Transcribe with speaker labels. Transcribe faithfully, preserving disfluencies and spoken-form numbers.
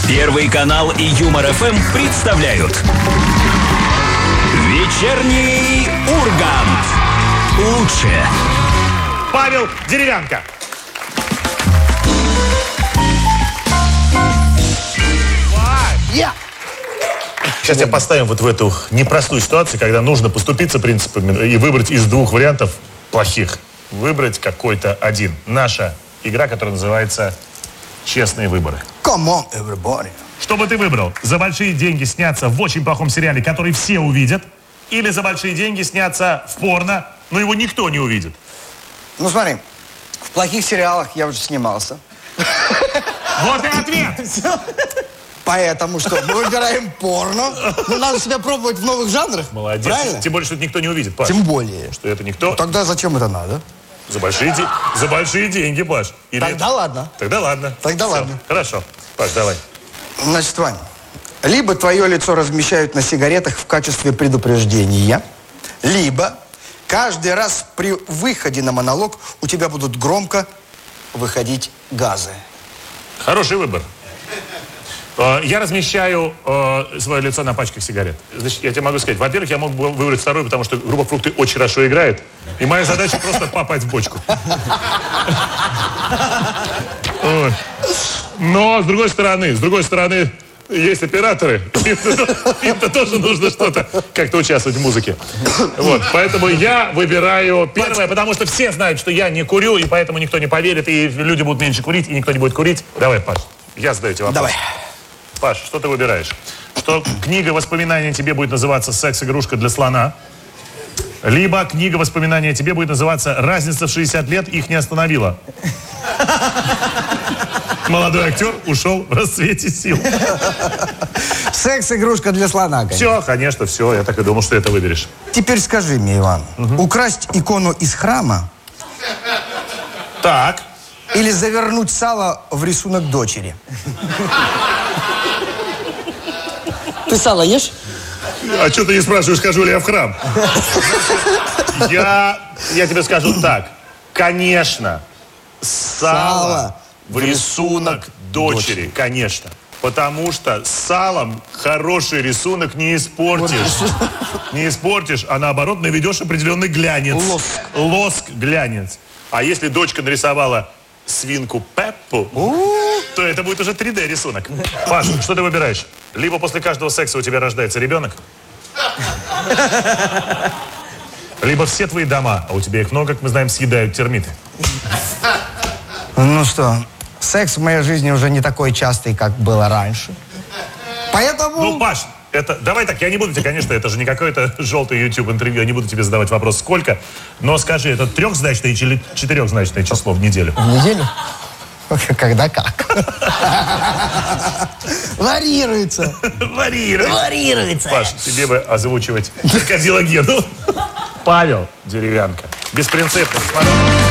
Speaker 1: Первый канал и Юмор ФМ представляют Вечерний Ургант. Лучшее.
Speaker 2: Павел Деревянко.
Speaker 3: Я.
Speaker 2: Сейчас тебя поставим вот в эту непростую ситуацию, когда нужно поступиться принципами и выбрать из двух вариантов плохих. Выбрать какой-то один. Наша игра, которая называется «Честные выборы».
Speaker 3: Come on, everybody.
Speaker 2: Что бы ты выбрал? За большие деньги сняться в очень плохом сериале, который все увидят? Или за большие деньги сняться в порно, но его никто не увидит?
Speaker 3: Ну смотри, в плохих сериалах я уже снимался.
Speaker 2: Вот и ответ!
Speaker 3: Поэтому что, мы выбираем порно. Ну, надо себя пробовать в новых жанрах.
Speaker 2: Молодец.
Speaker 3: Правильно?
Speaker 2: Тем более, что это никто не увидит, Паш.
Speaker 3: Тем более.
Speaker 2: Что это никто...
Speaker 3: Тогда зачем это надо?
Speaker 2: За большие, де... за большие деньги, Паш. Или...
Speaker 3: Тогда ладно.
Speaker 2: Тогда ладно.
Speaker 3: Тогда
Speaker 2: Все.
Speaker 3: ладно.
Speaker 2: Хорошо. Паш, давай.
Speaker 3: Значит, Вань, либо твое лицо размещают на сигаретах в качестве предупреждения, либо каждый раз при выходе на монолог у тебя будут громко выходить газы.
Speaker 2: Хороший выбор. Э, Я размещаю э, свое лицо на пачках сигарет. Значит, я тебе могу сказать, во-первых, я мог бы выбрать второй, потому что группа «Фрукты» очень хорошо играет, и моя задача просто попасть в бочку. Ой. Но, с другой стороны, с другой стороны, есть операторы, им-то тоже нужно что-то, как-то участвовать в музыке. Вот, поэтому я выбираю первое, потому что все знают, что я не курю, и поэтому никто не поверит, и люди будут меньше курить, и никто не будет курить. Давай, Паш, я задаю тебе вопрос.
Speaker 3: Давай.
Speaker 2: Паш, что ты выбираешь? Что книга воспоминаний тебе будет называться «Секс-игрушка для слона», либо книга воспоминаний тебе будет называться «Разница в шестьдесят лет их не остановила». Молодой актер ушел в расцвете сил.
Speaker 3: Секс-игрушка для слона, конечно.
Speaker 2: Все, конечно, все. Я так и думал, что это выберешь.
Speaker 3: Теперь скажи мне, Иван, угу. украсть икону из храма
Speaker 2: Так.
Speaker 3: или завернуть сало в рисунок дочери? Ты сало ешь?
Speaker 2: А что ты не спрашиваешь, хожу ли я в храм? Я, я тебе скажу так. Конечно, сало,
Speaker 3: Сало
Speaker 2: в рисунок дочери, дочери, конечно. Потому что с салом хороший рисунок не испортишь. Не испортишь, а наоборот наведешь определенный глянец.
Speaker 3: Лоск.
Speaker 2: Лоск, глянец. А если дочка нарисовала свинку Пеппу, то это будет уже три дэ рисунок. Паша, что ты выбираешь? Либо после каждого секса у тебя рождается ребенок, либо все твои дома, а у тебя их много, как мы знаем, съедают термиты.
Speaker 3: Ну что, секс в моей жизни уже не такой частый, как было раньше. Поэтому...
Speaker 2: Ну, Паш, это, давай так, я не буду тебе, конечно, это же не какое-то желтое YouTube интервью, я не буду тебе задавать вопрос, сколько, но скажи, это трехзначное или четырехзначное число в неделю?
Speaker 3: В неделю? Когда как? Варьируется.
Speaker 2: Варьируется.
Speaker 3: Варьируется.
Speaker 2: Паш, тебе бы озвучивать крокодила Гену. Павел Деревянко. Беспринципный. Смотри.